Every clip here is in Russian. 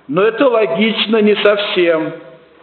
Но это логично не совсем.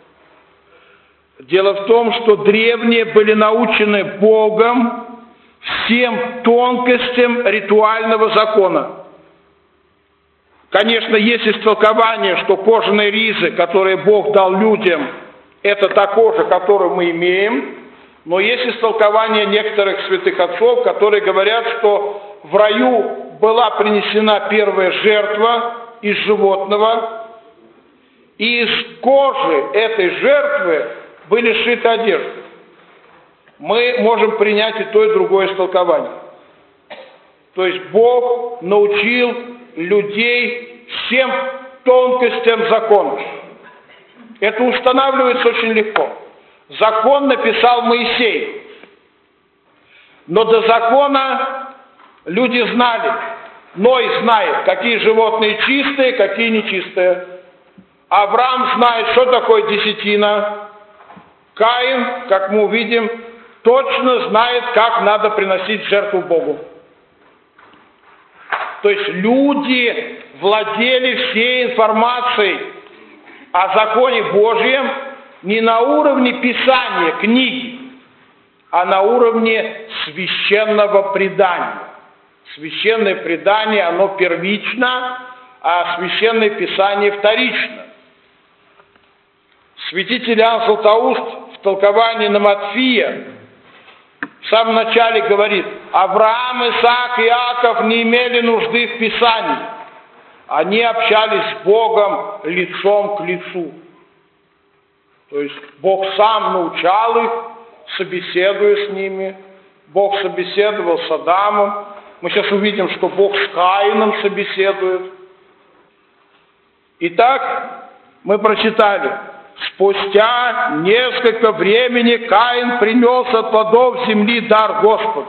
Дело в том, что древние были научены Богом всем тонкостям ритуального закона. Конечно, есть истолкование, что кожаные ризы, которые Бог дал людям, это та кожа, которую мы имеем, но есть истолкование некоторых святых отцов, которые говорят, что в раю была принесена первая жертва из животного, и из кожи этой жертвы были сшиты одежды. Мы можем принять и то, и другое истолкование. То есть Бог научил людей всем тонкостям закона. Это устанавливается очень легко. Закон написал Моисей. Но до закона люди знали. Ной знает, какие животные чистые, какие нечистые. Авраам знает, что такое десятина. Каин, как мы увидим, точно знает, как надо приносить жертву Богу. То есть люди владели всей информацией о законе Божьем не на уровне писания, книги, а на уровне священного предания. Священное предание, оно первично, а священное писание вторично. Святитель Иоанн Златоуст в толковании на Матфея в самом начале говорит: Авраам, Исаак и Иаков не имели нужды в Писании. Они общались с Богом лицом к лицу. То есть Бог сам научал их, собеседуя с ними. Бог собеседовал с Адамом. Мы сейчас увидим, что Бог с Каином собеседует. Итак, мы прочитали. Спустя несколько времени Каин принес от плодов земли дар Господу.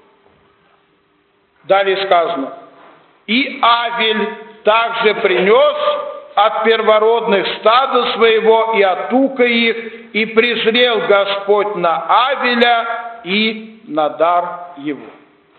Далее сказано: и Авель также принес от первородных стада своего и от тука их, и презрел Господь на Авеля и на дар его.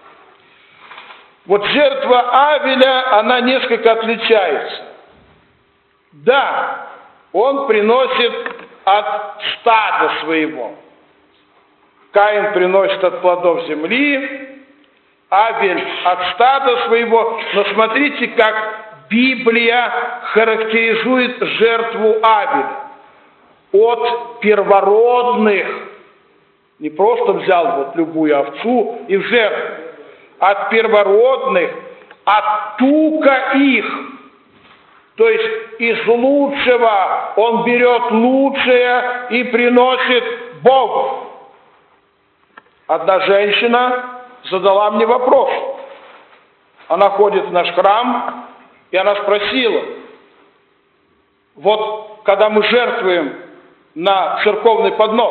Вот жертва Авеля, она несколько отличается. Да, он приносит от стада своего. Каин приносит от плодов земли, Авель от стада своего. Но смотрите, как Библия характеризует жертву Авеля. От первородных. Не просто взял вот любую овцу и в жертву. От первородных, от тука их. То есть из лучшего он берет лучшее и приносит Богу. Одна женщина задала мне вопрос. Она ходит в наш храм, и она спросила: вот когда мы жертвуем на церковный поднос,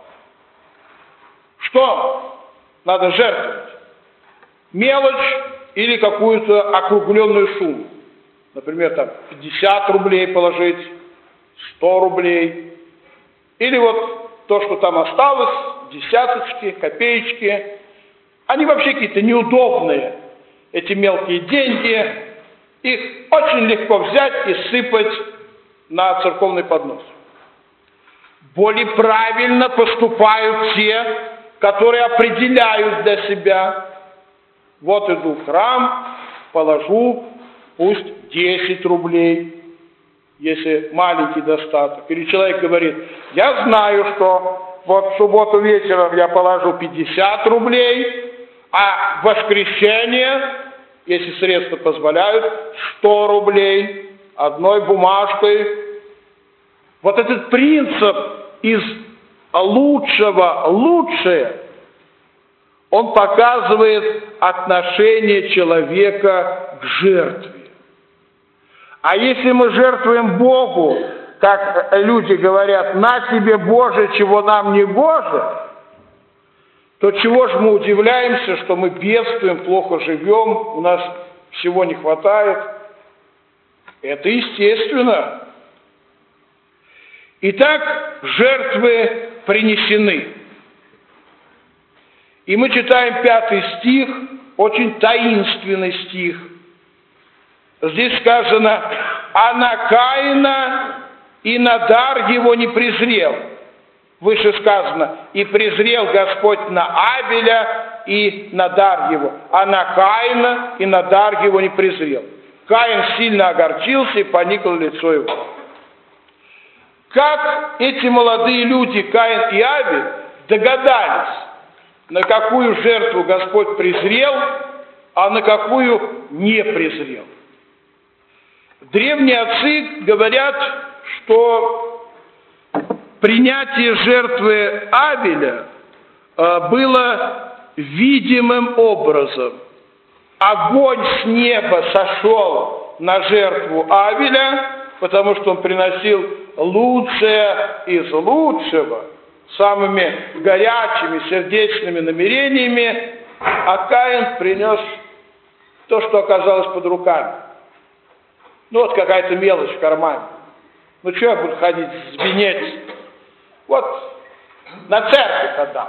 что надо жертвовать? Мелочь или какую-то округленную сумму? Например, там 50 рублей положить, 100 рублей. Или вот то, что там осталось, десяточки, копеечки. Они вообще какие-то неудобные, эти мелкие деньги. Их очень легко взять и сыпать на церковный поднос. Более правильно поступают те, которые определяют для себя. Вот иду в храм, положу, пусть 10 рублей, если маленький достаток. Или человек говорит: я знаю, что вот в субботу вечером я положу 50 рублей, а в воскресенье, если средства позволяют, 100 рублей одной бумажкой. Вот этот принцип из лучшего лучшее, он показывает отношение человека к жертве. А если мы жертвуем Богу, как люди говорят: на тебе, Боже, чего нам не гоже, то чего же мы удивляемся, что мы бедствуем, плохо живем, у нас всего не хватает? Это естественно. Итак, жертвы принесены. И мы читаем 5 стих, очень таинственный стих. Здесь сказано: а на Каина и на дар его не презрел. Выше сказано, и презрел Господь на Авеля и на дар его, а на Каина и на дар его не презрел. Каин сильно огорчился и поникло лицо его. Как эти молодые люди, Каин и Авель, догадались, на какую жертву Господь презрел, а на какую не презрел? Древние отцы говорят, что принятие жертвы Авеля было видимым образом. Огонь с неба сошел на жертву Авеля, потому что он приносил лучшее из лучшего, самыми горячими сердечными намерениями, а Каин принес то, что оказалось под руками. Ну вот какая-то мелочь в кармане. Ну что я буду ходить, звенеть? Вот на церковь отдам.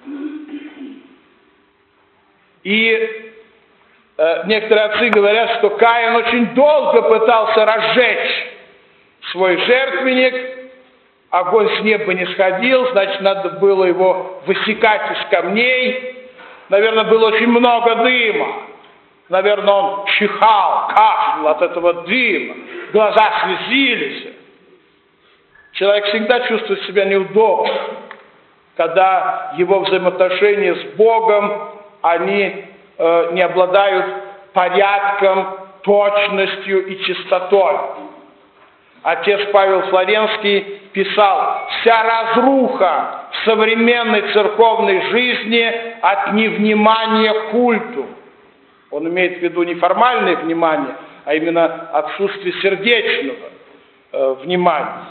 И некоторые отцы говорят, что Каин очень долго пытался разжечь свой жертвенник, огонь с неба не сходил, значит, надо было его высекать из камней. Наверное, было очень много дыма. Наверное, он чихал, кашлял от этого дыма, глаза слезились. Человек всегда чувствует себя неудобно, когда его взаимоотношения с Богом, они не обладают порядком, точностью и чистотой. Отец Павел Флоренский писал: «Вся разруха в современной церковной жизни от невнимания к культу». Он имеет в виду не формальное внимание, а именно отсутствие сердечного внимания.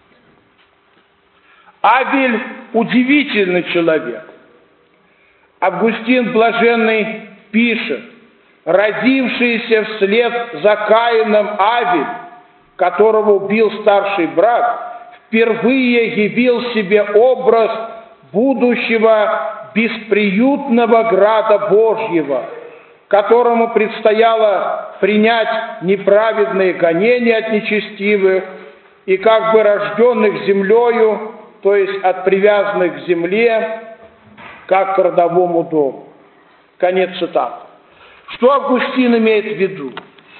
Авель удивительный человек. Августин Блаженный пишет: «Родившийся вслед за Каином Авель, которого убил старший брат, впервые явил себе образ будущего бесприютного града Божьего, которому предстояло принять неправедные гонения от нечестивых и как бы рожденных землею, то есть от привязанных к земле, как к родовому дому». Конец цитаты. Что Августин имеет в виду?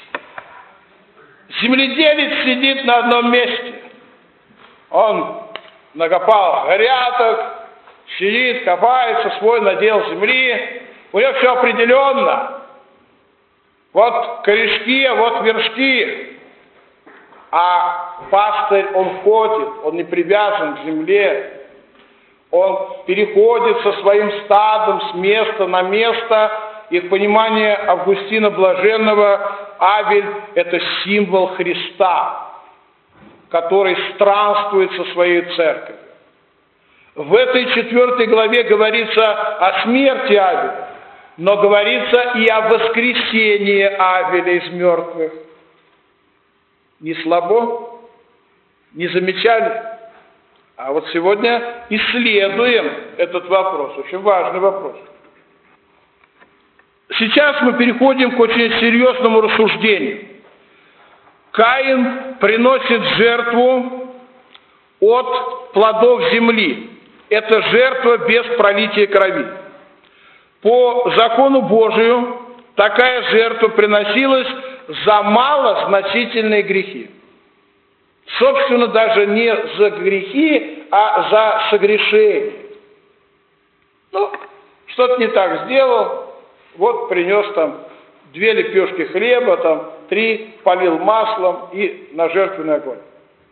Земледелец сидит на одном месте. Он накопал грядок, сидит, копается, свой надел земли. У него все определенно. Вот корешки, а вот вершки. А пастырь, он ходит, он не привязан к земле. Он переходит со своим стадом с места на место. И в понимании Августина Блаженного Авель – это символ Христа, который странствует со своей церковью. В этой 4 главе говорится о смерти Авеля, но говорится и о воскресении Авеля из мертвых. Не слабо? Не замечали? А вот сегодня исследуем этот вопрос, очень важный вопрос. Сейчас мы переходим к очень серьезному рассуждению. Каин приносит жертву от плодов земли. Это жертва без пролития крови. По закону Божию такая жертва приносилась за малозначительные грехи. Собственно, даже не за грехи, а за согрешение. Ну, что-то не так сделал, вот принес там 2 лепешки хлеба, там 3 полил маслом и на жертвенный огонь.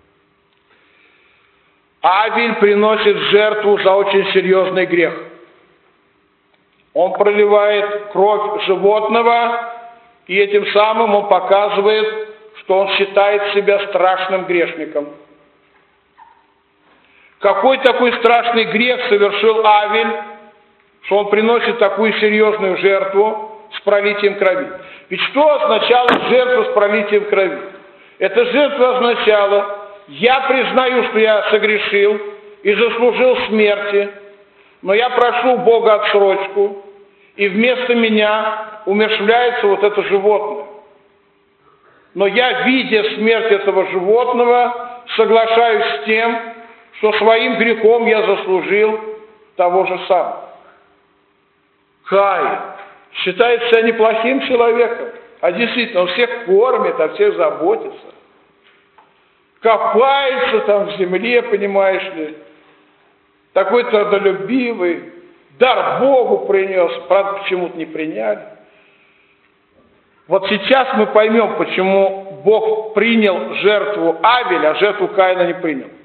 Авель приносит жертву за очень серьезный грех. Он проливает кровь животного, и этим самым он показывает, что он считает себя страшным грешником. Какой такой страшный грех совершил Авель, что он приносит такую серьезную жертву с пролитием крови? Ведь что означала жертва с пролитием крови? Эта жертва означала: я признаю, что я согрешил и заслужил смерти, но я прошу Бога отсрочку, и вместо меня умерщвляется вот это животное. но я, видя смерть этого животного, соглашаюсь с тем, что своим грехом я заслужил того же самого. Каин считает себя неплохим человеком, а действительно, он всех кормит, о всех заботится. Копается там в земле, понимаешь ли, такой трудолюбивый, дар Богу принес, правда, почему-то не приняли. Вот сейчас мы поймем, почему Бог принял жертву Авеля, а жертву Каина не принял.